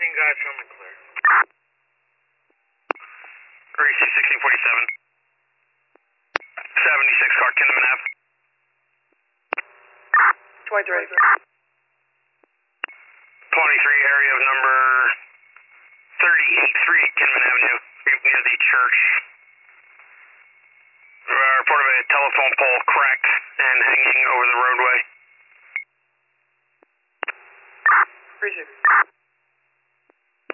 guys coming clear. Greasy 1647. 76 car, Kinnaman Ave. 23. 23, area of number 38-3, Kinnaman Avenue, near the church. Report of a telephone pole cracked and hanging over the roadway. Appreciate it.